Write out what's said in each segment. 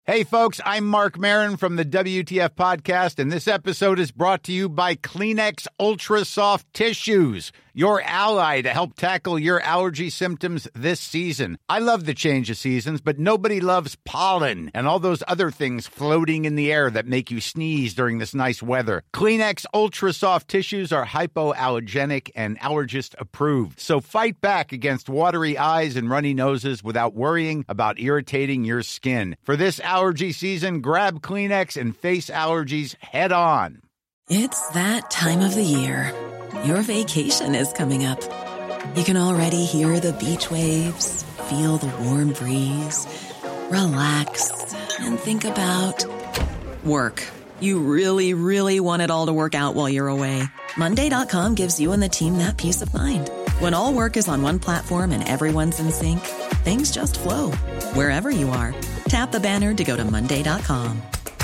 Hey, folks, I'm Mark Maron from the WTF Podcast, and this episode is brought to you by Kleenex Ultra Soft Tissues, your ally to help tackle your allergy symptoms this season. I love the change of seasons, but nobody loves pollen and all those other things floating in the air that make you sneeze during this nice weather. Kleenex Ultra Soft Tissues are hypoallergenic and allergist approved, so fight back against watery eyes and runny noses without worrying about irritating your skin. For this allergy season, grab Kleenex and face allergies head on. It's that time of the year. Your vacation is coming up. You can already hear the beach waves, feel the warm breeze, relax, and think about work. You really, really want it all to work out while you're away. Monday.com gives you and the team that peace of mind. When all work is on one platform and everyone's in sync, things just flow. Wherever you are, tap the banner to go to Monday.com.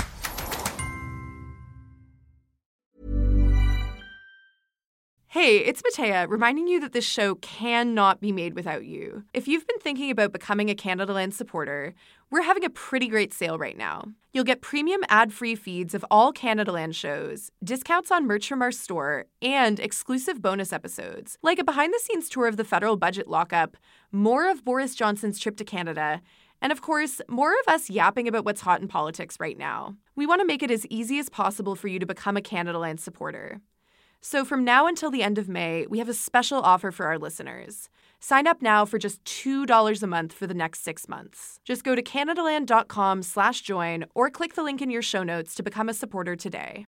Hey, it's Matea, reminding you that this show cannot be made without you. If you've been thinking about becoming a Canadaland supporter, we're having a pretty great sale right now. You'll get premium ad-free feeds of all Canadaland shows, discounts on merch from our store, and exclusive bonus episodes, like a behind-the-scenes tour of the federal budget lockup, more of Boris Johnson's trip to Canada, and of course, more of us yapping about what's hot in politics right now. We want to make it as easy as possible for you to become a Canadaland supporter. So from now until the end of May, we have a special offer for our listeners. Sign up now for just $2 a month for the next 6 months. Just go to canadaland.com/join or click the link in your show notes to become a supporter today.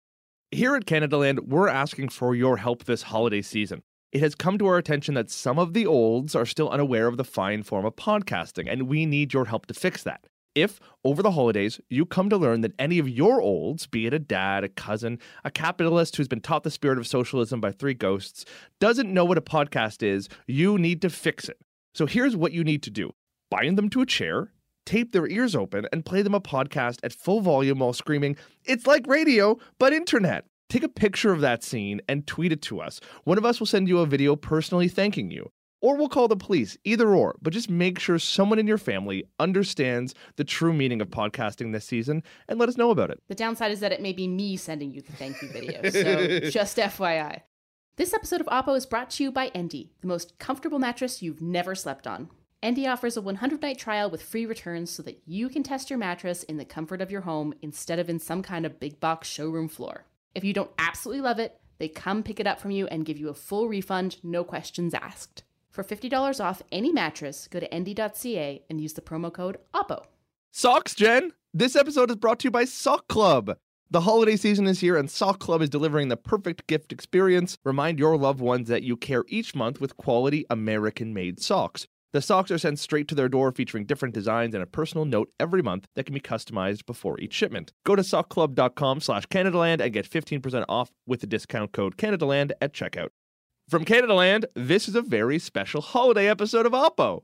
Here at Canadaland, we're asking for your help this holiday season. It has come to our attention that some of the olds are still unaware of the fine form of podcasting, and we need your help to fix that. If, over the holidays, you come to learn that any of your olds, be it a dad, a cousin, a capitalist who's been taught the spirit of socialism by 3 ghosts, doesn't know what a podcast is, you need to fix it. So here's what you need to do. Bind them to a chair, tape their ears open, and play them a podcast at full volume while screaming, "It's like radio, but internet." Take a picture of that scene and tweet it to us. One of us will send you a video personally thanking you. Or we'll call the police, either or, but just make sure someone in your family understands the true meaning of podcasting this season and let us know about it. The downside is that it may be me sending you the thank you video, so just FYI. This episode of Oppo is brought to you by Endy, the most comfortable mattress you've never slept on. Endy offers a 100-night trial with free returns so that you can test your mattress in the comfort of your home instead of in some kind of big box showroom floor. If you don't absolutely love it, they come pick it up from you and give you a full refund, no questions asked. For $50 off any mattress, go to endy.ca and use the promo code OPPO. Socks, Jen! This episode is brought to you by Sock Club. The holiday season is here and Sock Club is delivering the perfect gift experience. Remind your loved ones that you care each month with quality American-made socks. The socks are sent straight to their door featuring different designs and a personal note every month that can be customized before each shipment. Go to sockclub.com/Canadaland and get 15% off with the discount code Canadaland at checkout. From Canadaland, this is a very special holiday episode of Oppo.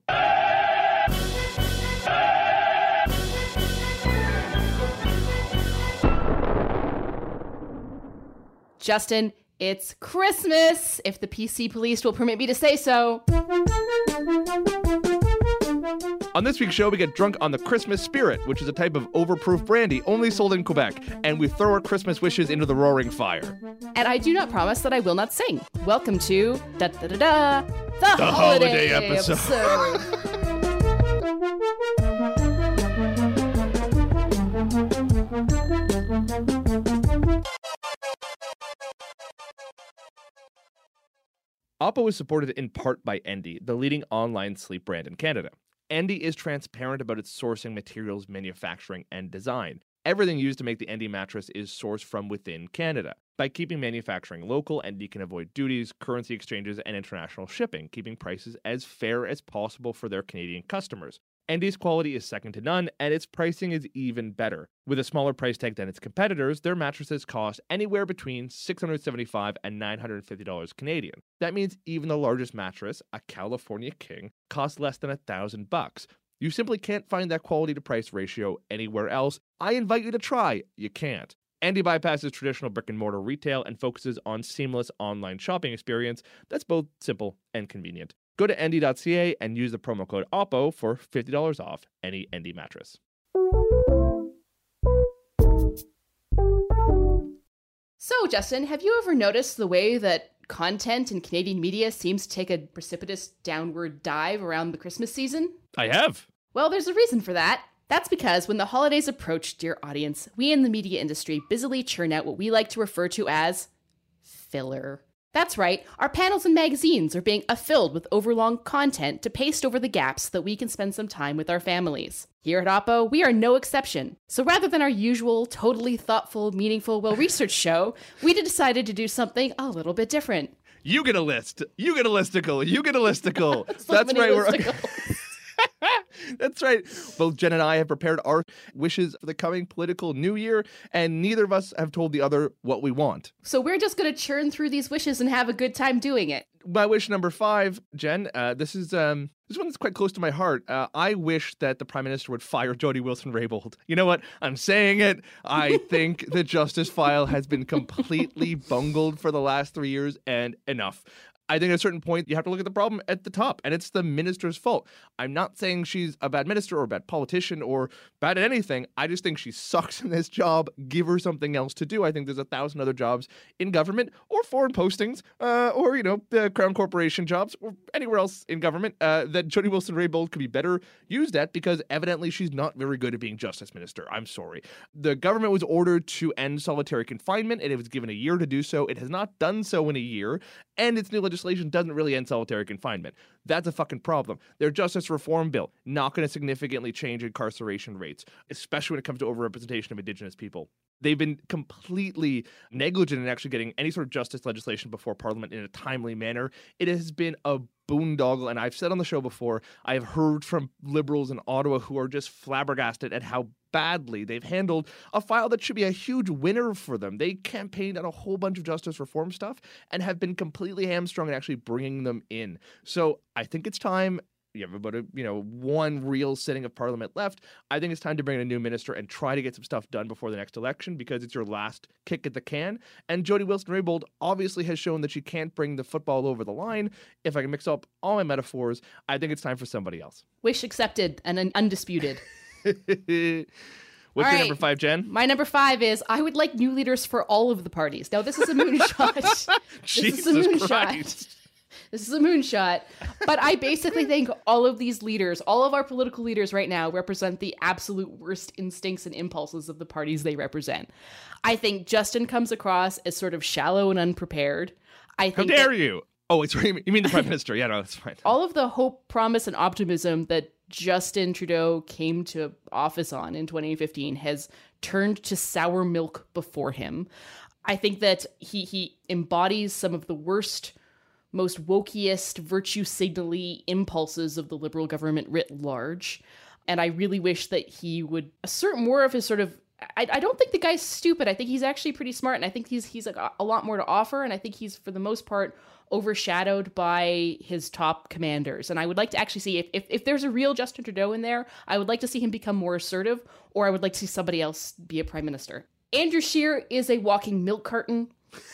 Justin, it's Christmas, if the PC police will permit me to say so. On this week's show, we get drunk on the Christmas Spirit, which is a type of overproof brandy only sold in Quebec, and we throw our Christmas wishes into the roaring fire. And I do not promise that I will not sing. Welcome to the holiday episode. Oppo is supported in part by Endy, the leading online sleep brand in Canada. Endy is transparent about its sourcing, materials, manufacturing, and design. Everything used to make the Endy mattress is sourced from within Canada. By keeping manufacturing local, Endy can avoid duties, currency exchanges, and international shipping, keeping prices as fair as possible for their Canadian customers. Endy's quality is second to none, and its pricing is even better. With a smaller price tag than its competitors, their mattresses cost anywhere between $675 and $950 Canadian. That means even the largest mattress, a California King, costs less than $1,000. You simply can't find that quality to price ratio anywhere else. I invite you to try. You can't. Endy bypasses traditional brick and mortar retail and focuses on seamless online shopping experience that's both simple and convenient. Go to endy.ca and use the promo code OPPO for $50 off any Endy mattress. So, Justin, have you ever noticed the way that content in Canadian media seems to take a precipitous downward dive around the Christmas season? I have. Well, there's a reason for that. That's because when the holidays approach, dear audience, we in the media industry busily churn out what we like to refer to as filler. That's right, our panels and magazines are being filled with overlong content to paste over the gaps so that we can spend some time with our families. Here at Oppo, we are no exception. So rather than our usual, totally thoughtful, meaningful, well-researched show, we decided to do something a little bit different. You get a list. You get a listicle. You get a listicle. So That's many right. listicles. That's right. Both Jen and I have prepared our wishes for the coming political new year, and neither of us have told the other what we want. So we're just going to churn through these wishes and have a good time doing it. My wish number 5, Jen, this one that's quite close to my heart. I wish that the Prime Minister would fire Jody Wilson-Raybould. You know what? I'm saying it. I think the justice file has been completely bungled for the last 3 years, and enough. I think at a certain point, you have to look at the problem at the top, and it's the minister's fault. I'm not saying she's a bad minister or a bad politician or bad at anything. I just think she sucks in this job. Give her something else to do. I think there's 1,000 other jobs in government or foreign postings or, the Crown Corporation jobs or anywhere else in government that Jody Wilson-Raybould could be better used at, because evidently she's not very good at being justice minister. I'm sorry. The government was ordered to end solitary confinement, and it was given a year to do so. It has not done so in a year, and its new legislation doesn't really end solitary confinement. That's a fucking problem. Their justice reform bill not going to significantly change incarceration rates, especially when it comes to overrepresentation of Indigenous people. They've been completely negligent in actually getting any sort of justice legislation before Parliament in a timely manner. It has been a boondoggle, and I've said on the show before, I have heard from Liberals in Ottawa who are just flabbergasted at how badly they've handled a file that should be a huge winner for them. They campaigned on a whole bunch of justice reform stuff and have been completely hamstrung in actually bringing them in. So I think it's time. You have about one real sitting of Parliament left. I think it's time to bring in a new minister and try to get some stuff done before the next election, because it's your last kick at the can. And Jody Wilson-Raybould obviously has shown that she can't bring the football over the line. If I can mix up all my metaphors, I think it's time for somebody else. Wish accepted and undisputed. What's your number 5, Jen? My number 5 is I would like new leaders for all of the parties. Now, this is a moonshot. Jesus Christ. This is a moonshot. But I basically think all of these leaders, all of our political leaders right now, represent the absolute worst instincts and impulses of the parties they represent. I think Justin comes across as sort of shallow and unprepared. How dare you? Oh, it's you mean the Prime Minister? Yeah, no, that's fine. All of the hope, promise, and optimism that Justin Trudeau came to office on in 2015 has turned to sour milk before him. I think that he embodies some of the worst, most wokiest, virtue signally impulses of the Liberal government writ large. And I really wish that he would assert more of his sort of, I don't think the guy's stupid. I think he's actually pretty smart, and I think he's a lot more to offer, and I think he's, for the most part, overshadowed by his top commanders. And I would like to actually see, if there's a real Justin Trudeau in there, I would like to see him become more assertive, or I would like to see somebody else be a prime minister. Andrew Scheer is a walking milk carton.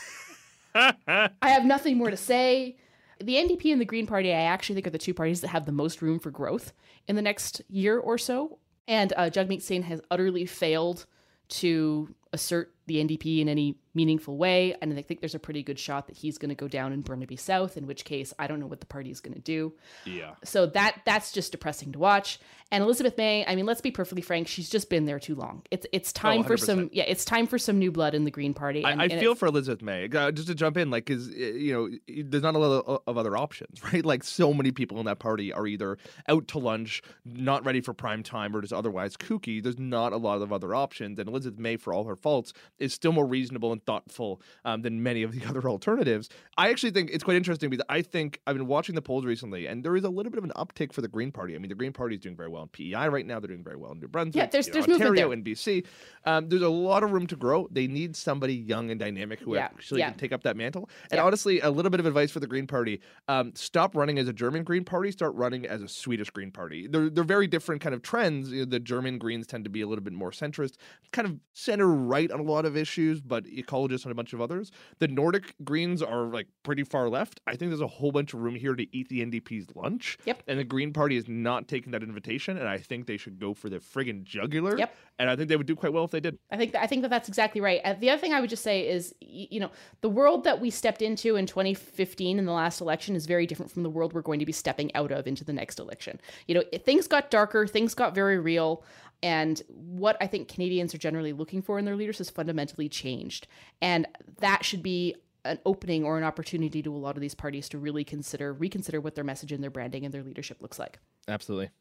I have nothing more to say. The NDP and the Green Party, I actually think, are the two parties that have the most room for growth in the next year or so. And Jagmeet Singh has utterly failed to assert the NDP in any meaningful way. And I think there's a pretty good shot that he's going to go down in Burnaby South, in which case I don't know what the party is going to do. Yeah. So that's just depressing to watch. And Elizabeth May, I mean, let's be perfectly frank, she's just been there too long. It's time for it's time for some new blood in the Green Party. I feel for Elizabeth May. Just to jump in, because there's not a lot of other options, right? Like, so many people in that party are either out to lunch, not ready for prime time, or just otherwise kooky. There's not a lot of other options, and Elizabeth May, for all her faults, is still more reasonable and thoughtful than many of the other alternatives. I actually think it's quite interesting, because I think I've been watching the polls recently, and there is a little bit of an uptick for the Green Party. I mean, the Green Party is doing very well in PEI right now. They're doing very well in New Brunswick. Yeah, there's Ontario and BC. There's a lot of room to grow. They need somebody young and dynamic who actually can take up that mantle. And honestly, a little bit of advice for the Green Party: stop running as a German Green Party. Start running as a Swedish Green Party. They're very different kind of trends. The German Greens tend to be a little bit more centrist, kind of center right on a lot of issues, but ecologist on a bunch of others. The Nordic Greens are like pretty far left. I think there's a whole bunch of room here to eat the NDP's lunch. Yep. And the Green Party is not taking that invitation, and I think they should go for the friggin' jugular. Yep. And I think they would do quite well if they did. I think that that's exactly right. The other thing I would just say is, the world that we stepped into in 2015 in the last election is very different from the world we're going to be stepping out of into the next election. Things got darker, things got very real, and what I think Canadians are generally looking for in their leaders has fundamentally changed. And that should be an opening or an opportunity to a lot of these parties to really reconsider what their message and their branding and their leadership looks like. Absolutely.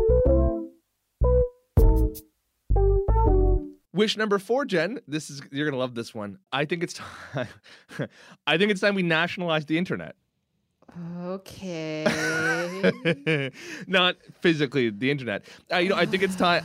Wish number 4, Jen. You're gonna love this one. I think it's time. I think it's time we nationalize the internet. Okay. Not physically the internet. I think it's time.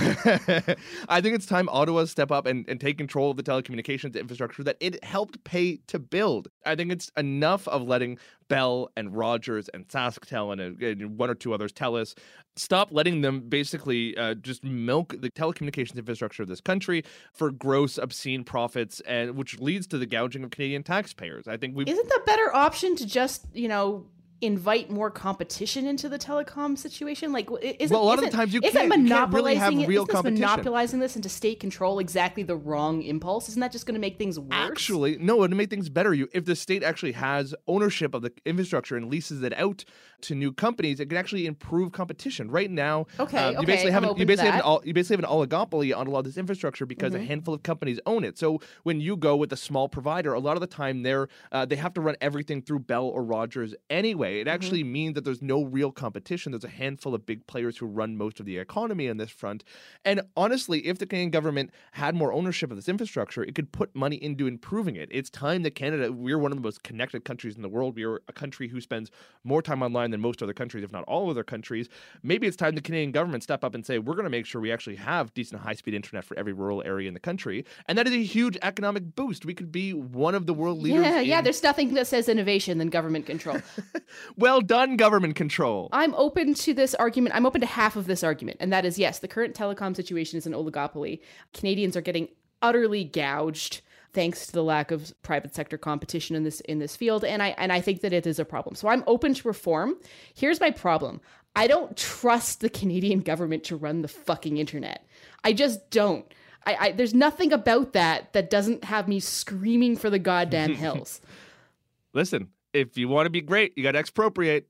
I think it's time Ottawa step up and take control of the telecommunications infrastructure that it helped pay to build. I think it's enough of letting Bell and Rogers and SaskTel and one or two others, TELUS, stop letting them basically just milk the telecommunications infrastructure of this country for gross, obscene profits, and which leads to the gouging of Canadian taxpayers. I think Isn't the better option to just, invite more competition into the telecom situation? Like, a lot of the times you can't really have real competition. Monopolizing this into state control exactly the wrong impulse? Isn't that just going to make things worse? Actually, no, it'll make things better. If the state actually has ownership of the infrastructure and leases it out to new companies, it can actually improve competition. Right now, you basically have an oligopoly on a lot of this infrastructure because a handful of companies own it. So when you go with a small provider, a lot of the time they have to run everything through Bell or Rogers anyway. It actually means that there's no real competition. There's a handful of big players who run most of the economy on this front. And honestly, if the Canadian government had more ownership of this infrastructure, it could put money into improving it. It's time that Canada, we're one of the most connected countries in the world. We are a country who spends more time online than most other countries, if not all other countries. Maybe it's time the Canadian government step up and say, we're going to make sure we actually have decent high-speed internet for every rural area in the country. And that is a huge economic boost. We could be one of the world leaders. Yeah, there's nothing that says innovation than government control. Well done, government control. I'm open to this argument. I'm open to half of this argument. And that is, yes, the current telecom situation is an oligopoly. Canadians are getting utterly gouged thanks to the lack of private sector competition in this field. And I think that it is a problem. So I'm open to reform. Here's my problem. I don't trust the Canadian government to run the fucking internet. I just don't. There's nothing about that doesn't have me screaming for the goddamn hills. Listen, if you want to be great, you got to expropriate.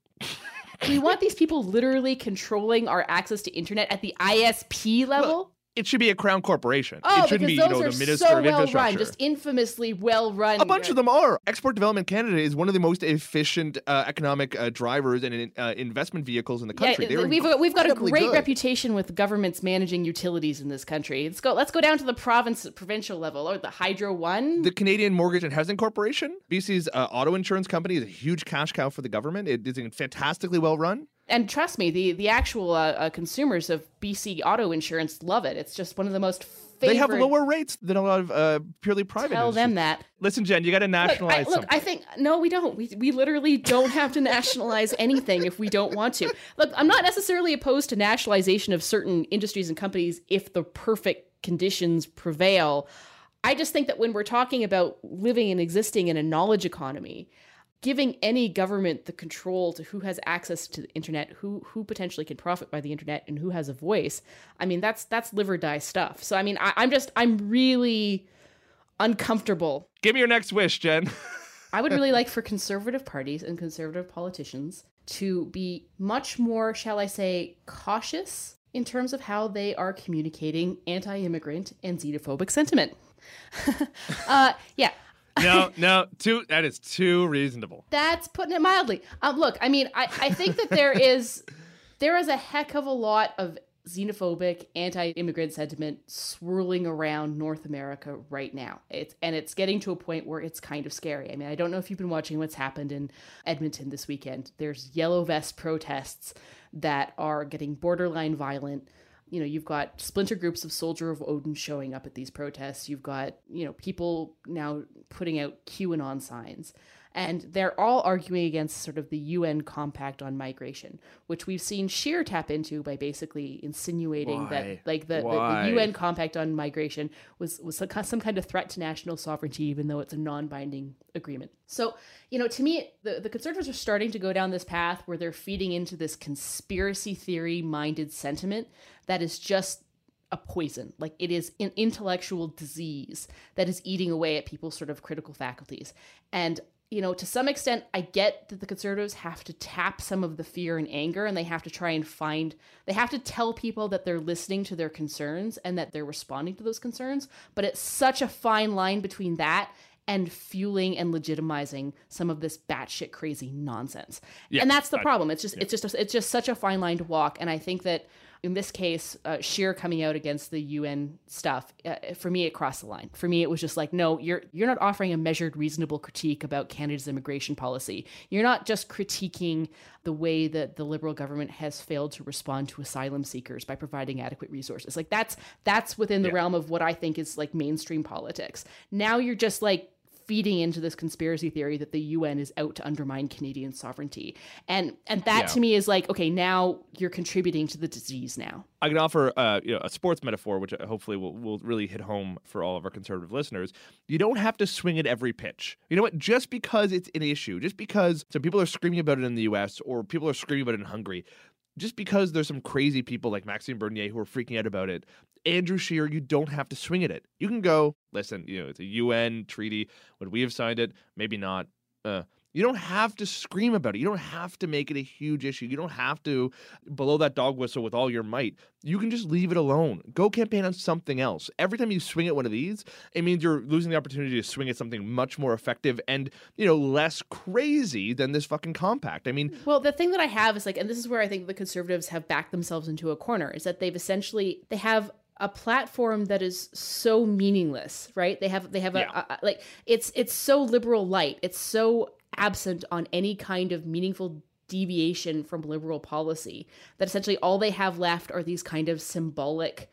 We want these people literally controlling our access to internet at the ISP level? Well, it should be a crown corporation. Oh, it shouldn't be, those the are Minister so of well Infrastructure. run, just infamously well run. A bunch of them are. Export Development Canada is one of the most efficient economic drivers and investment vehicles in the country. Yeah, we've got a great reputation with governments managing utilities in this country. Let's go down to the provincial level, or the Hydro One. The Canadian Mortgage and Housing Corporation, BC's auto insurance company, is a huge cash cow for the government. It is fantastically well run. And trust me, the actual consumers of BC auto insurance love it. It's just one of the most favorite. They have lower rates than a lot of purely private Tell industry. them that. Listen, Jen, you got to nationalize something. I think, no, we don't. We literally don't have to nationalize anything if we don't want to. Look, I'm not necessarily opposed to nationalization of certain industries and companies if the perfect conditions prevail. I just think that when we're talking about living and existing in a knowledge economy, giving any government the control to who has access to the internet, who potentially can profit by the internet, and who has a voice, I mean, that's live or die stuff. So, I mean, I'm really uncomfortable. Give me your next wish, Jen. I would really like for conservative parties and conservative politicians to be much more, shall I say, cautious in terms of how they are communicating anti-immigrant and xenophobic sentiment. Yeah. No, that is too reasonable. That's putting it mildly. Look, I mean, I think that there is a heck of a lot of xenophobic, anti-immigrant sentiment swirling around North America right now. It's getting to a point where it's kind of scary. I mean, I don't know if you've been watching what's happened in Edmonton this weekend. There's yellow vest protests that are getting borderline violent. You know, you've got splinter groups of Soldier of Odin showing up at these protests. You've got, people now putting out QAnon signs. And they're all arguing against sort of the UN Compact on Migration, which we've seen Scheer tap into by basically insinuating that like the UN Compact on Migration was some kind of threat to national sovereignty, even though it's a non-binding agreement. So, to me, the Conservatives are starting to go down this path where they're feeding into this conspiracy theory-minded sentiment that is just a poison. Like, it is an intellectual disease that is eating away at people's sort of critical faculties. And to some extent, I get that the Conservatives have to tap some of the fear and anger, and they have to they have to tell people that they're listening to their concerns and that they're responding to those concerns. But it's such a fine line between that and fueling and legitimizing some of this batshit crazy nonsense. Yeah, and that's the problem. It's just such a fine line to walk. And I think that in this case, Scheer coming out against the UN stuff, for me, it crossed the line. For me, it was just like, no, you're not offering a measured, reasonable critique about Canada's immigration policy. You're not just critiquing the way that the Liberal government has failed to respond to asylum seekers by providing adequate resources. Like that's within the realm of what I think is like mainstream politics. Now you're just like feeding into this conspiracy theory that the UN is out to undermine Canadian sovereignty. And that to me is like, okay, now you're contributing to the disease now. I can offer a sports metaphor, which hopefully will really hit home for all of our conservative listeners. You don't have to swing at every pitch. You know what? Just because it's an issue, just because some people are screaming about it in the US or people are screaming about it in Hungary, just because there's some crazy people like Maxime Bernier who are freaking out about it, Andrew Scheer, you don't have to swing at it. You can go, listen, it's a UN treaty. Would we have signed it? Maybe not. You don't have to scream about it. You don't have to make it a huge issue. You don't have to blow that dog whistle with all your might. You can just leave it alone. Go campaign on something else. Every time you swing at one of these, it means you're losing the opportunity to swing at something much more effective and, less crazy than this fucking compact. I mean, well, the thing that I have is like, and this is where I think the Conservatives have backed themselves into a corner, is that they have a platform that is so meaningless, right? They have it's so liberal light. It's so absent on any kind of meaningful deviation from liberal policy that essentially all they have left are these kind of symbolic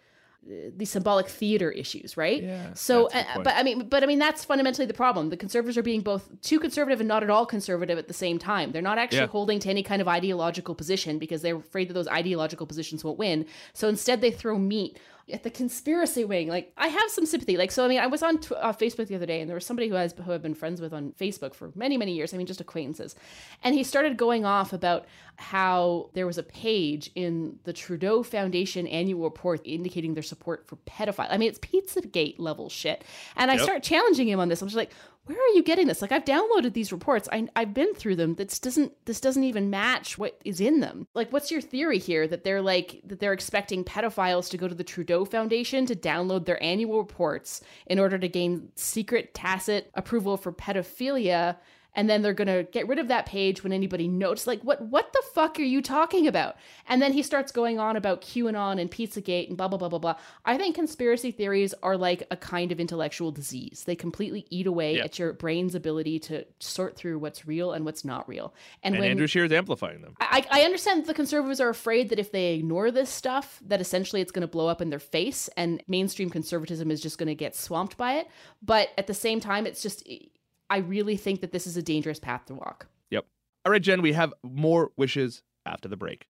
theater issues, right? Yeah, so, but I mean, that's fundamentally the problem. The Conservatives are being both too conservative and not at all conservative at the same time. They're not actually holding to any kind of ideological position because they're afraid that those ideological positions won't win. So instead they throw meat at the conspiracy wing. Like, I have some sympathy. Like, so, I mean, I was on Facebook the other day and there was somebody who I've been friends with on Facebook for many, many years. I mean, just acquaintances. And he started going off about how there was a page in the Trudeau Foundation annual report indicating their support for pedophiles. I mean, it's Pizzagate level shit. And I start challenging him on this. I'm just like, where are you getting this? Like, I've downloaded these reports. I've been through them. This doesn't even match what is in them. Like, what's your theory here that they're expecting pedophiles to go to the Trudeau Foundation to download their annual reports in order to gain secret tacit approval for pedophilia? And then they're going to get rid of that page when anybody notes. Like, what the fuck are you talking about? And then he starts going on about QAnon and Pizzagate and blah, blah, blah, blah, blah. I think conspiracy theories are like a kind of intellectual disease. They completely eat away at your brain's ability to sort through what's real and what's not real. And when Andrew Scheer is amplifying them. I understand that the Conservatives are afraid that if they ignore this stuff, that essentially it's going to blow up in their face and mainstream conservatism is just going to get swamped by it. But at the same time, it's just... I really think that this is a dangerous path to walk. Yep. All right, Jen, we have more wishes after the break.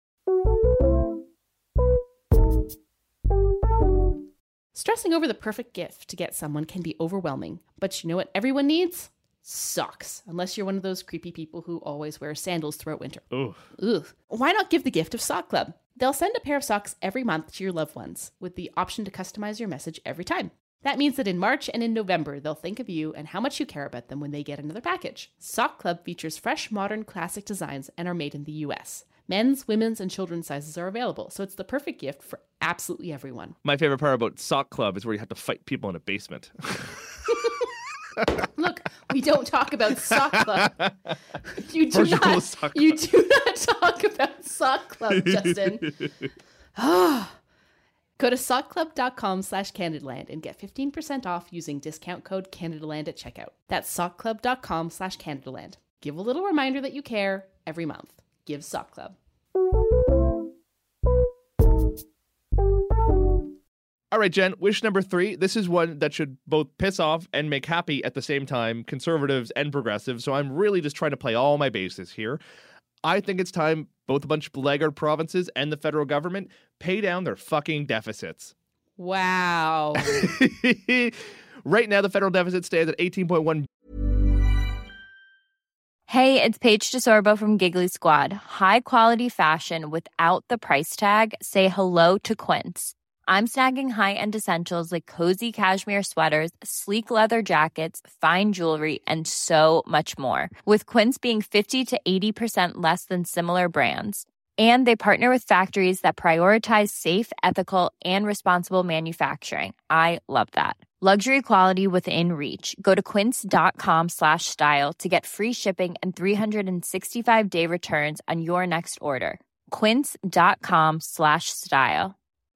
Stressing over the perfect gift to get someone can be overwhelming, but you know what everyone needs? Socks. Unless you're one of those creepy people who always wear sandals throughout winter. Ugh. Why not give the gift of Sock Club? They'll send a pair of socks every month to your loved ones with the option to customize your message every time. That means that in March and in November, they'll think of you and how much you care about them when they get another package. Sock Club features fresh, modern, classic designs and are made in the US. Men's, women's, and children's sizes are available, so it's the perfect gift for absolutely everyone. My favorite part about Sock Club is where you have to fight people in a basement. Look, we don't talk about Sock Club. You do not talk about Sock Club, Justin. Go to sockclub.com/CandidLand and get 15% off using discount code CanadaLand at checkout. That's sockclub.com/CanadaLand. Give a little reminder that you care every month. Give Sock Club. All right, Jen, wish number 3. This is one that should both piss off and make happy at the same time, conservatives and progressives. So I'm really just trying to play all my bases here. I think it's time both a bunch of laggard provinces and the federal government pay down their fucking deficits. Wow. Right now, the federal deficit stands at $18.1. Hey, it's Paige DeSorbo from Giggly Squad. High quality fashion without the price tag. Say hello to Quince. I'm snagging high-end essentials like cozy cashmere sweaters, sleek leather jackets, fine jewelry, and so much more. With Quince being 50 to 80% less than similar brands. And they partner with factories that prioritize safe, ethical, and responsible manufacturing. I love that. Luxury quality within reach. Go to quince.com/style to get free shipping and 365-day returns on your next order. Quince.com/style.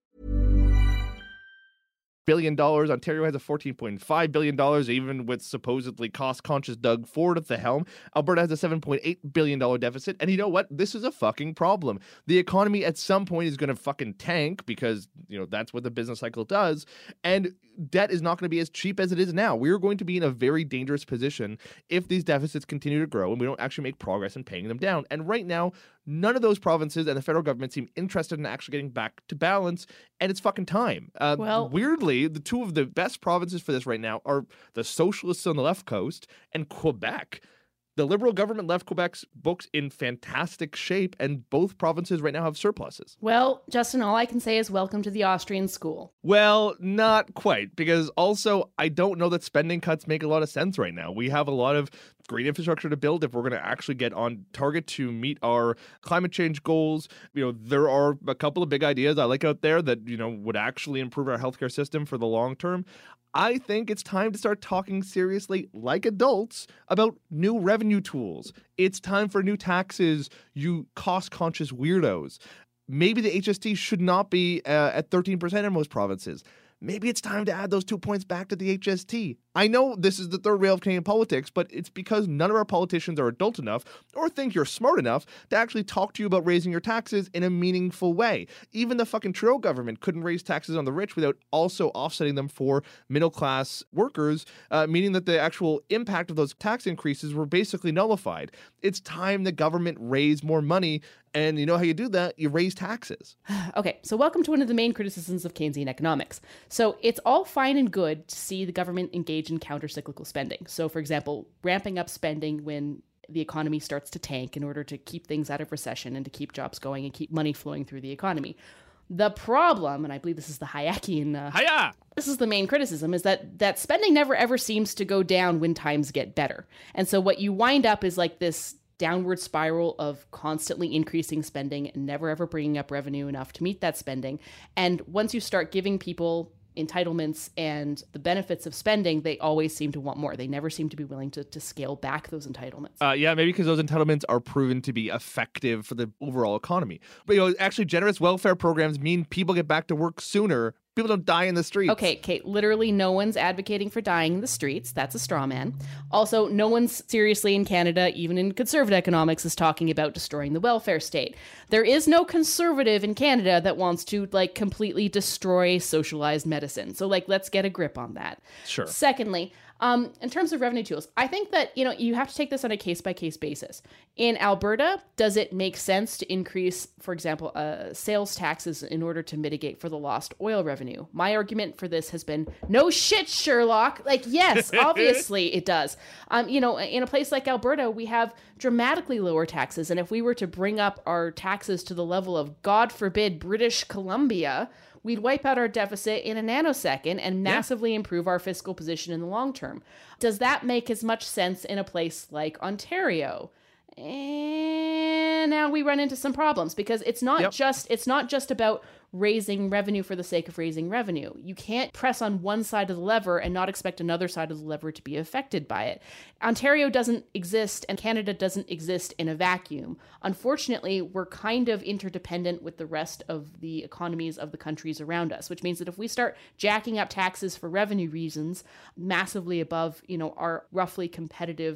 $1 billion. Ontario has a $14.5 billion, even with supposedly cost-conscious Doug Ford at the helm. Alberta has a $7.8 billion deficit. And you know what? This is a fucking problem. The economy at some point is going to fucking tank because, that's what the business cycle does. And debt is not going to be as cheap as it is now. We're going to be in a very dangerous position if these deficits continue to grow and we don't actually make progress in paying them down. And right now, none of those provinces and the federal government seem interested in actually getting back to balance, and it's fucking time. Weirdly, the two of the best provinces for this right now are the socialists on the left coast and Quebec. The Liberal government left Quebec's books in fantastic shape, and both provinces right now have surpluses. Well, Justin, all I can say is welcome to the Austrian school. Well, not quite, because also I don't know that spending cuts make a lot of sense right now. We have a lot of great infrastructure to build if we're going to actually get on target to meet our climate change goals. There are a couple of big ideas I like out there that, would actually improve our healthcare system for the long term. I think it's time to start talking seriously, like adults, about new revenue tools. It's time for new taxes, you cost-conscious weirdos. Maybe the HST should not be at 13% in most provinces. Maybe it's time to add those 2 points back to the HST. I know this is the third rail of Canadian politics, but it's because none of our politicians are adult enough or think you're smart enough to actually talk to you about raising your taxes in a meaningful way. Even the fucking Trudeau government couldn't raise taxes on the rich without also offsetting them for middle-class workers, meaning that the actual impact of those tax increases were basically nullified. It's time the government raise more money, and you know how you do that? You raise taxes. Okay, so welcome to one of the main criticisms of Keynesian economics. So it's all fine and good to see the government engage in counter-cyclical spending. So, for example, ramping up spending when the economy starts to tank in order to keep things out of recession and to keep jobs going and keep money flowing through the economy. The problem, and I believe this is the Hayekian, this is the main criticism, is that spending never ever seems to go down when times get better. And so what you wind up is like this downward spiral of constantly increasing spending and never ever bringing up revenue enough to meet that spending. And once you start giving people entitlements and the benefits of spending, they always seem to want more. They never seem to be willing to scale back those entitlements. Maybe because those entitlements are proven to be effective for the overall economy. But actually generous welfare programs mean people get back to work sooner. People don't die in the streets. Okay, Kate, literally no one's advocating for dying in the streets. That's a straw man. Also, no one's seriously in Canada, even in conservative economics, is talking about destroying the welfare state. There is no conservative in Canada that wants to, completely destroy socialized medicine. So, let's get a grip on that. Sure. Secondly, in terms of revenue tools, I think that, you have to take this on a case-by-case basis. In Alberta, does it make sense to increase, for example, sales taxes in order to mitigate for the lost oil revenue? My argument for this has been, no shit, Sherlock. Yes, obviously it does. In a place like Alberta, we have dramatically lower taxes. And if we were to bring up our taxes to the level of, God forbid, British Columbia, we'd wipe out our deficit in a nanosecond and massively improve our fiscal position in the long term. Does that make as much sense in a place like Ontario? And now we run into some problems because it's not just about raising revenue for the sake of raising revenue. You can't press on one side of the lever and not expect another side of the lever to be affected by it. Ontario doesn't exist and Canada doesn't exist in a vacuum. Unfortunately, we're kind of interdependent with the rest of the economies of the countries around us, which means that if we start jacking up taxes for revenue reasons massively above, our roughly competitive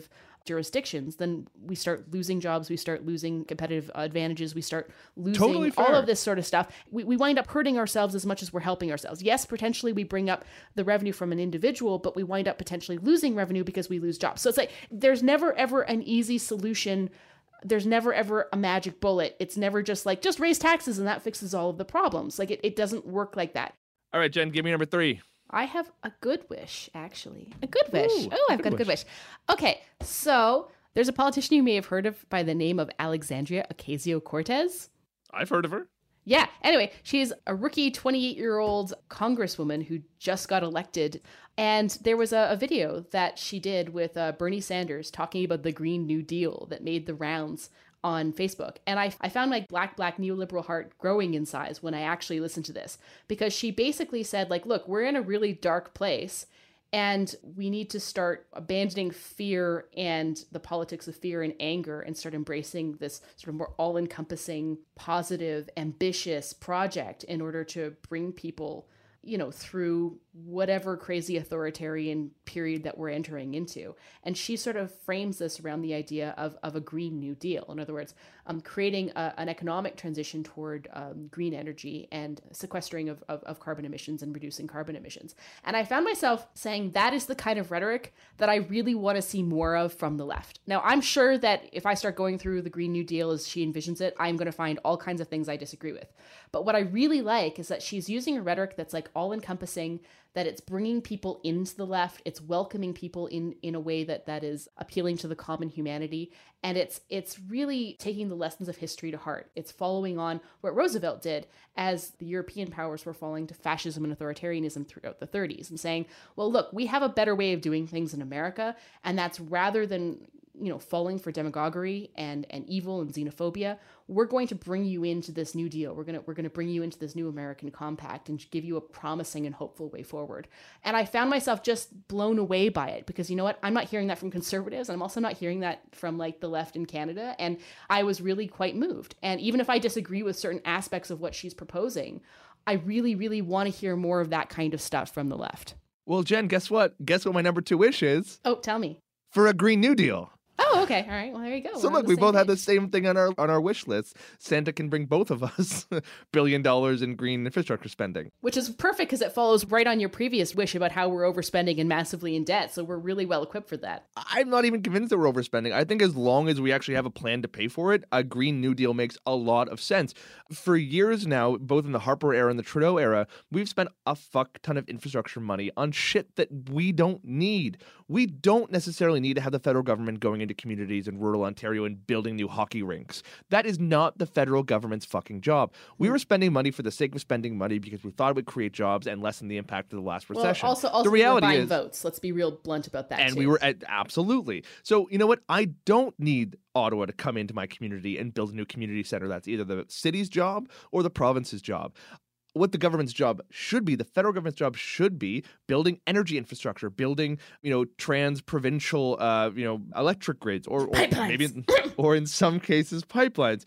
jurisdictions, then we start losing jobs, we start losing competitive advantages, we start losing Totally fair. all of this sort of stuff. We wind up hurting ourselves as much as we're helping ourselves. Yes, potentially we bring up the revenue from an individual, but we wind up potentially losing revenue because we lose jobs. So it's like there's never ever an easy solution. There's never ever a magic bullet. It's never just like, just raise taxes and that fixes all of the problems. Like it doesn't work like that. All right, Jen, give me number 3. I have a good wish, actually. A good wish. Ooh, I've got a good wish. Okay, so there's a politician you may have heard of by the name of Alexandria Ocasio-Cortez. I've heard of her. Yeah, anyway, she's a rookie 28-year-old congresswoman who just got elected. And there was a video that she did with Bernie Sanders talking about the Green New Deal that made the rounds on Facebook. And I found my black neoliberal heart growing in size when I actually listened to this, because she basically said, like, look, we're in a really dark place and we need to start abandoning fear and the politics of fear and anger and start embracing this sort of more all-encompassing, positive, ambitious project in order to bring people, you know, through whatever crazy authoritarian period that we're entering into. And she sort of frames this around the idea of a Green New Deal. In other words, creating an economic transition toward green energy and sequestering of carbon emissions and reducing carbon emissions. And I found myself saying that is the kind of rhetoric that I really want to see more of from the left. Now, I'm sure that if I start going through the Green New Deal as she envisions it, I'm going to find all kinds of things I disagree with. But what I really like is that she's using a rhetoric that's like all-encompassing, that it's bringing people into the left, it's welcoming people in a way that is appealing to the common humanity, and it's really taking the lessons of history to heart. It's following on what Roosevelt did as the European powers were falling to fascism and authoritarianism throughout the 30s, and saying, well, look, we have a better way of doing things in America, and that's rather than, you know, falling for demagoguery and evil and xenophobia, we're going to bring you into this New Deal. We're going to bring you into this new American compact and give you a promising and hopeful way forward. And I found myself just blown away by it, because you know what? I'm not hearing that from conservatives, and I'm also not hearing that from like the left in Canada. And I was really quite moved. And even if I disagree with certain aspects of what she's proposing, I really, really want to hear more of that kind of stuff from the left. Well, Jen, guess what? Guess what my number 2 wish is? Oh, tell me. For a Green New Deal. Oh, okay. All right. Well, there you go. So look, we both have the same thing on our wish list. Santa can bring both of us $1 billion in green infrastructure spending. Which is perfect because it follows right on your previous wish about how we're overspending and massively in debt. So we're really well equipped for that. I'm not even convinced that we're overspending. I think as long as we actually have a plan to pay for it, a Green New Deal makes a lot of sense. For years now, both in the Harper era and the Trudeau era, we've spent a fuck ton of infrastructure money on shit that we don't need. We don't necessarily need to have the federal government going into communities in rural Ontario and building new hockey rinks. That is not the federal government's fucking job. We were spending money for the sake of spending money because we thought it would create jobs and lessen the impact of the last recession. Well, also the reality we were buying is, votes. Let's be real blunt about that. and too. we were absolutely. So you know what? I don't need Ottawa to come into my community and build a new community center. That's either the city's job or the province's job. What the government's job should be, the federal government's job should be building energy infrastructure, building, trans-provincial, electric grids, or maybe, or in some cases, pipelines.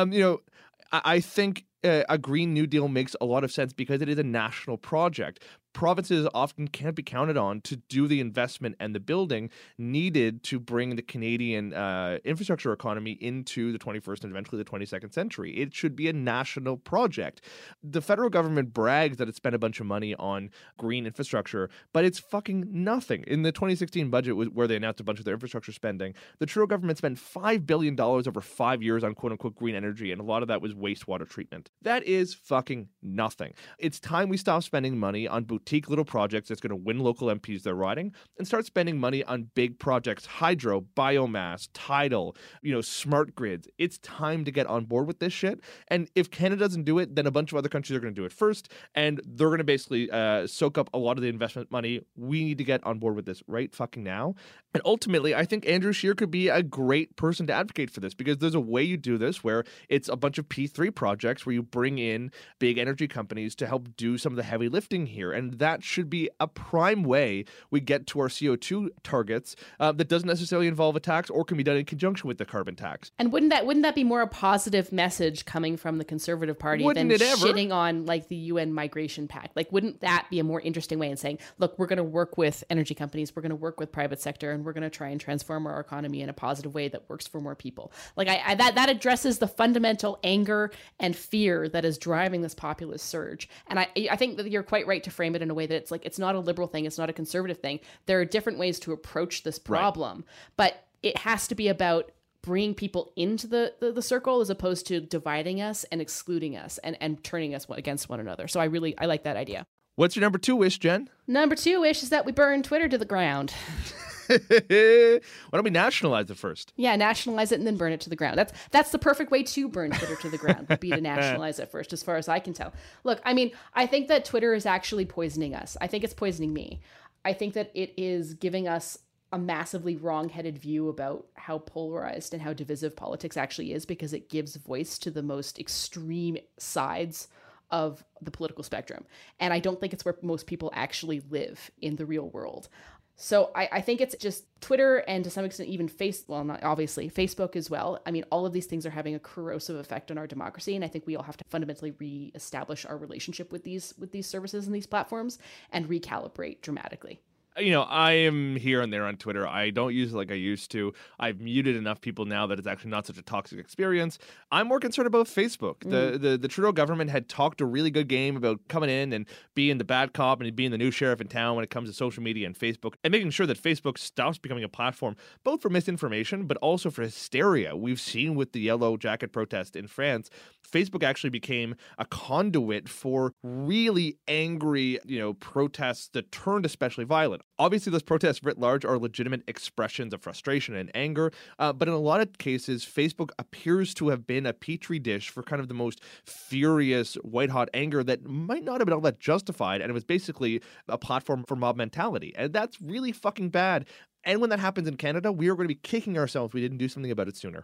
I think a Green New Deal makes a lot of sense because it is a national project. Provinces often can't be counted on to do the investment and the building needed to bring the Canadian infrastructure economy into the 21st and eventually the 22nd century. It should be a national project. The federal government brags that it spent a bunch of money on green infrastructure, but it's fucking nothing. In the 2016 budget, where they announced a bunch of their infrastructure spending, the Trudeau government spent $5 billion over 5 years on quote-unquote green energy, and a lot of that was wastewater treatment. That is fucking nothing. It's time we stop spending money on boutique little projects that's going to win local MPs their riding and start spending money on big projects, hydro, biomass, tidal, smart grids. It's time to get on board with this shit. And if Canada doesn't do it, then a bunch of other countries are going to do it first, and they're going to basically soak up a lot of the investment money. We need to get on board with this right fucking now. And ultimately, I think Andrew Scheer could be a great person to advocate for this, because there's a way you do this where it's a bunch of P3 projects where you bring in big energy companies to help do some of the heavy lifting here. And and that should be a prime way we get to our CO2 targets that doesn't necessarily involve a tax or can be done in conjunction with the carbon tax. And wouldn't that be more a positive message coming from the Conservative Party than shitting on like the UN Migration Pact? Like, wouldn't that be a more interesting way in saying, look, we're going to work with energy companies, we're going to work with private sector, and we're going to try and transform our economy in a positive way that works for more people? Like, that addresses the fundamental anger and fear that is driving this populist surge. And I think that you're quite right to frame it in a way that it's like, it's not a liberal thing, it's not a conservative thing. There are different ways to approach this problem, but it has to be about bringing people into the circle as opposed to dividing us and excluding us and turning us against one another. So I like that idea. What's your number 2 wish, Jen? Number 2 wish is that we burn Twitter to the ground. Why don't we nationalize it first? Yeah, nationalize it and then burn it to the ground. That's the perfect way to burn Twitter to the ground, would be to nationalize it first, as far as I can tell. Look, I mean, I think that Twitter is actually poisoning us. I think it's poisoning me. I think that it is giving us a massively wrong-headed view about how polarized and how divisive politics actually is, because it gives voice to the most extreme sides of the political spectrum. And I don't think it's where most people actually live in the real world. So I think it's just Twitter, and to some extent even not obviously Facebook as well. I mean, all of these things are having a corrosive effect on our democracy, and I think we all have to fundamentally reestablish our relationship with these services and these platforms and recalibrate dramatically. You know, I am here and there on Twitter. I don't use it like I used to. I've muted enough people now that it's actually not such a toxic experience. I'm more concerned about Facebook. The Trudeau government had talked a really good game about coming in and being the bad cop and being the new sheriff in town when it comes to social media and Facebook, and making sure that Facebook stops becoming a platform both for misinformation but also for hysteria. We've seen with the Yellow Jacket protest in France, Facebook actually became a conduit for really angry, protests that turned especially violent. Obviously, those protests writ large are legitimate expressions of frustration and anger, but in a lot of cases, Facebook appears to have been a petri dish for kind of the most furious, white-hot anger that might not have been all that justified, and it was basically a platform for mob mentality. And that's really fucking bad. And when that happens in Canada, we are going to be kicking ourselves if we didn't do something about it sooner.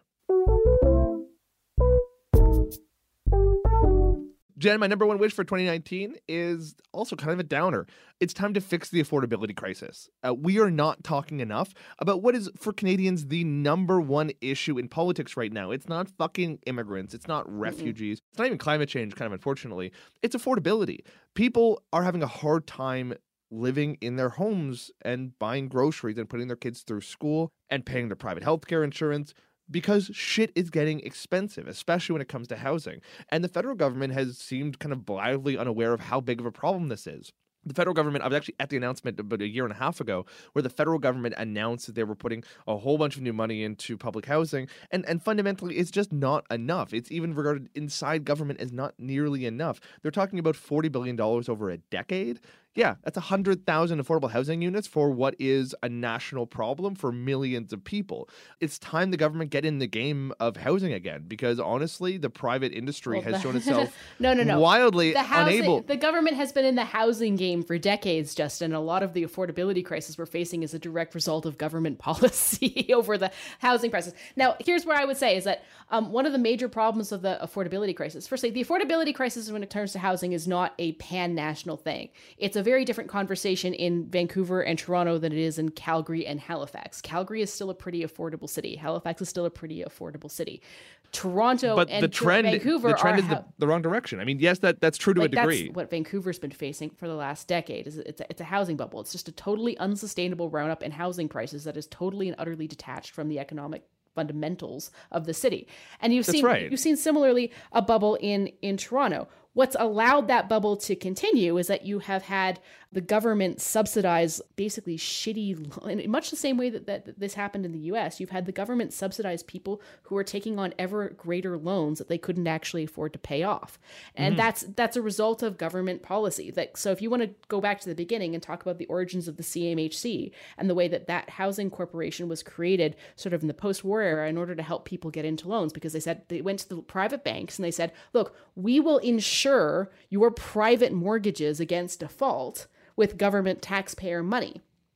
Jen, my number 1 wish for 2019 is also kind of a downer. It's time to fix the affordability crisis. We are not talking enough about what is, for Canadians, the number 1 issue in politics right now. It's not fucking immigrants. It's not refugees. It's not even climate change, kind of unfortunately. It's affordability. People are having a hard time living in their homes and buying groceries and putting their kids through school and paying their private healthcare insurance, because shit is getting expensive, especially when it comes to housing. And the federal government has seemed kind of blithely unaware of how big of a problem this is. The federal government, I was actually at the announcement about a year and a half ago, where the federal government announced that they were putting a whole bunch of new money into public housing. And fundamentally, it's just not enough. It's even regarded inside government as not nearly enough. They're talking about $40 billion over a decade. Yeah, that's 100,000 affordable housing units for what is a national problem for millions of people. It's time the government get in the game of housing again, because honestly, the private industry has shown itself wildly unable. The government has been in the housing game for decades, Justin. A lot of the affordability crisis we're facing is a direct result of government policy over the housing crisis. Now, here's where I would say is that one of the major problems of the affordability crisis, firstly, the affordability crisis when it comes to housing is not a pan-national thing. It's a very different conversation in Vancouver and Toronto than it is in Calgary and Halifax. Calgary is still a pretty affordable city. Halifax is still a pretty affordable city. Toronto and Vancouver the trend is the wrong direction. I mean, yes, that's true to a degree. That's what Vancouver's been facing for the last decade. It's a housing bubble. It's just a totally unsustainable round-up in housing prices that is totally and utterly detached from the economic fundamentals of the city. And you've seen similarly a bubble in Toronto. What's allowed that bubble to continue is that you have had the government subsidize basically shitty, in much the same way that this happened in the US, you've had the government subsidize people who are taking on ever greater loans that they couldn't actually afford to pay off. And that's a result of government policy. So if you want to go back to the beginning and talk about the origins of the CMHC and the way that housing corporation was created sort of in the post-war era in order to help people get into loans, because they went to the private banks and they said, look, we will insure your private mortgages against default with government taxpayer money.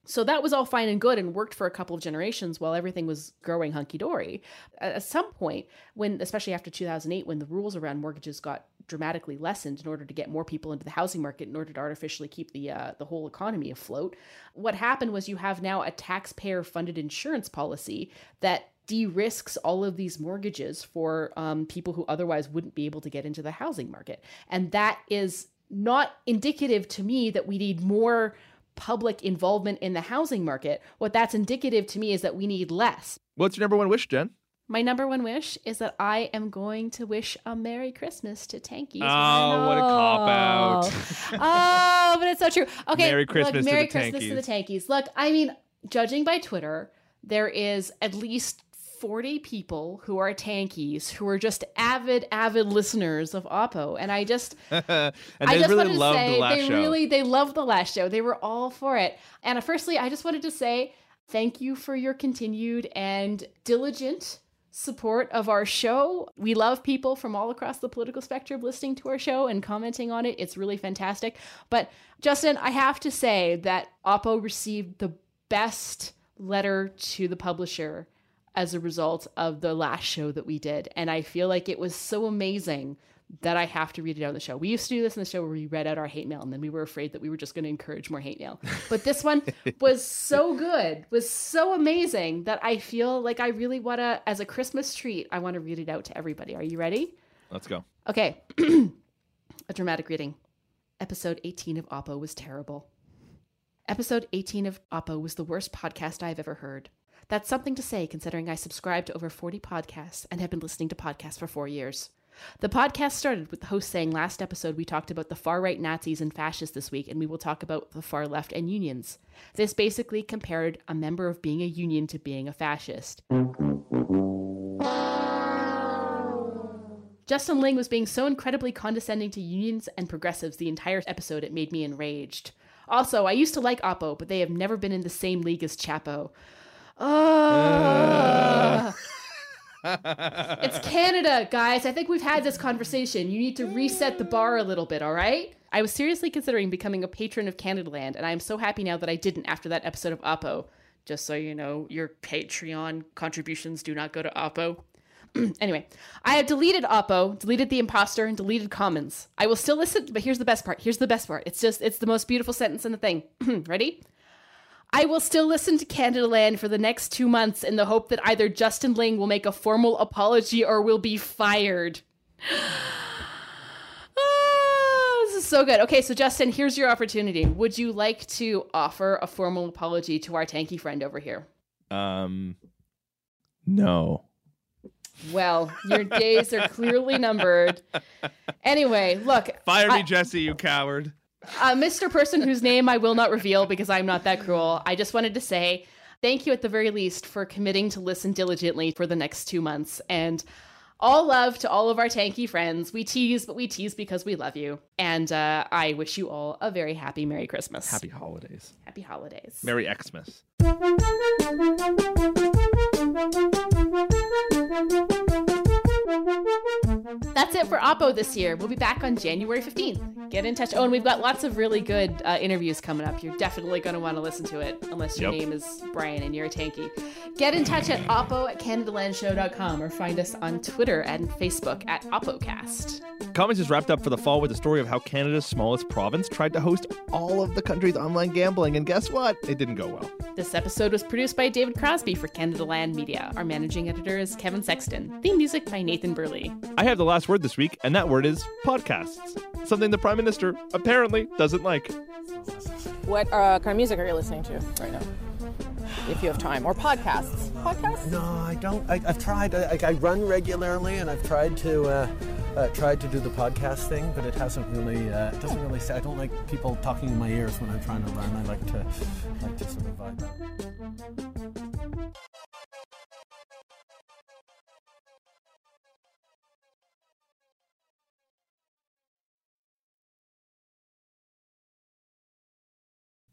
So that was all fine and good and worked for a couple of generations while everything was growing hunky-dory. At some point, when, especially after 2008, when the rules around mortgages got dramatically lessened in order to get more people into the housing market, in order to artificially keep the whole economy afloat, what happened was you have now a taxpayer-funded insurance policy that de-risks all of these mortgages for people who otherwise wouldn't be able to get into the housing market. And that is not indicative to me that we need more public involvement in the housing market. What that's indicative to me is that we need less. What's your number one wish, Jen? My number one wish is that I am going to wish a Merry Christmas to Tankies. Oh, what a cop-out. Oh, but it's so true. Okay, Merry Christmas Merry to the Christmas Tankies. to the Tankies. Look, I mean, judging by Twitter, there is at least 40 people who are Tankies who are just avid listeners of Oppo. And I just... And I they just really wanted to loved say, the last show. they loved the last show. They were all for it. And firstly, I just wanted to say thank you for your continued and diligent support of our show. We love people from all across the political spectrum listening to our show and commenting on it. It's really fantastic. But Justin, I have to say that Oppo received the best letter to the publisher as a result of the last show that we did. And I feel like it was so amazing that I have to read it out on the show. We used to do this in the show where we read out our hate mail, and then we were afraid that we were just going to encourage more hate mail. But this one was so good, was so amazing that I feel like I really want to, as a Christmas treat, I want to read it out to everybody. Are you ready? Let's go. Okay. A dramatic reading. Episode 18 of Oppo was terrible. Episode 18 of Oppo was the worst podcast I've ever heard. That's something to say considering I subscribe to over 40 podcasts and have been listening to podcasts for 4 years. The podcast started with the host saying last episode we talked about the far-right Nazis and fascists this week, and we will talk about the far left and unions. This basically compared a member of being a union to being a fascist. Justin Ling was being so incredibly condescending to unions and progressives the entire episode it made me enraged. Also, I used to like Oppo, but they have never been in the same league as Chapo. It's Canada, guys. I think we've had this conversation. You need to reset the bar a little bit, all right? I was seriously considering becoming a patron of Canadaland, and I am so happy now that I didn't after that episode of Oppo. Just so you know, your Patreon contributions do not go to Oppo. Anyway, I have deleted Oppo, deleted The Imposter, and deleted Commons. I will still listen, but here's the best part. It's the most beautiful sentence in the thing. Ready? I will still listen to Canadaland for the next 2 months in the hope that either Justin Ling will make a formal apology or will be fired. This is so good. Okay, so Justin, here's your opportunity. Would you like to offer a formal apology to our tanky friend over here? No. Well, your days are clearly numbered. Anyway, look. Fire me, Jesse, you coward. Mr. Person whose name I will not reveal because I'm not that cruel, I just wanted to say thank you at the very least for committing to listen diligently for the next 2 months. And all love to all of our tanky friends. We tease, but we tease because we love you. And I wish you all a very happy Merry Christmas. Happy holidays. Happy holidays. Merry Xmas. That's it for Oppo this year. We'll be back on January 15th. Get in touch. Oh, and we've got lots of really good interviews coming up. You're definitely going to want to listen to it, unless your name is Brian and you're a tanky. Get in touch at oppo@canadalandshow.com or find us on Twitter and Facebook at OppoCast. Comics is wrapped up for the fall with the story of how Canada's smallest province tried to host all of the country's online gambling, and guess what? It didn't go well. This episode was produced by David Crosby for Canada Land Media. Our managing editor is Kevin Sexton. Theme music by Nathan Burley. I have the last word this week, and that word is podcasts. Something the Prime Minister apparently doesn't like. What kind of music are you listening to right now? If you have time. Or podcasts. Podcasts? No, I don't. I've tried. I run regularly, and I've tried to do the podcast thing, but it hasn't really. It doesn't really say. I don't like people talking in my ears when I'm trying to run. I like to sort of vibe out.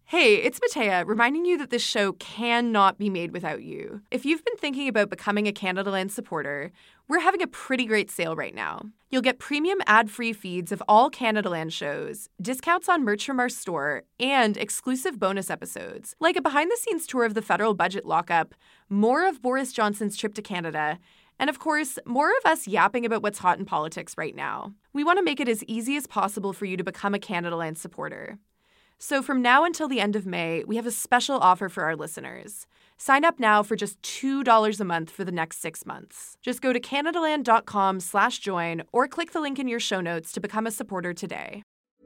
Hey, it's Matea, reminding you that this show cannot be made without you. If you've been thinking about becoming a Canadaland supporter, we're having a pretty great sale right now. You'll get premium ad-free feeds of all Canadaland shows, discounts on merch from our store, and exclusive bonus episodes, like a behind-the-scenes tour of the federal budget lockup, more of Boris Johnson's trip to Canada, and of course, more of us yapping about what's hot in politics right now. We want to make it as easy as possible for you to become a Canadaland supporter. So from now until the end of May, we have a special offer for our listeners. Sign up now for just $2 a month for the next 6 months. Just go to canadaland.com/join or click the link in your show notes to become a supporter today.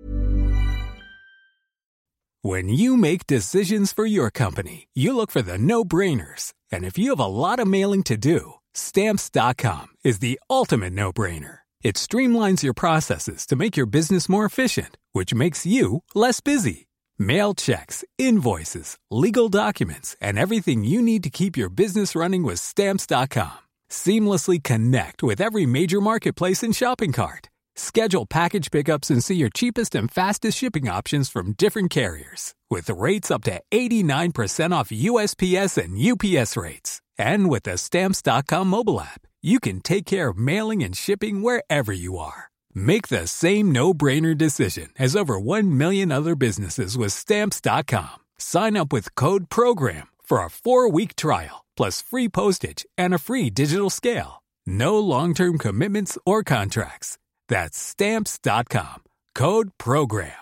When you make decisions for your company, you look for the no-brainers. And if you have a lot of mailing to do, Stamps.com is the ultimate no-brainer. It streamlines your processes to make your business more efficient, which makes you less busy. Mail checks, invoices, legal documents, and everything you need to keep your business running with Stamps.com. Seamlessly connect with every major marketplace and shopping cart. Schedule package pickups and see your cheapest and fastest shipping options from different carriers, with rates up to 89% off USPS and UPS rates. And with the Stamps.com mobile app, you can take care of mailing and shipping wherever you are. Make the same no-brainer decision as over 1 million other businesses with Stamps.com. Sign up with code PROGRAM for a 4-week trial, plus free postage and a free digital scale. No long-term commitments or contracts. That's Stamps.com. Code PROGRAM.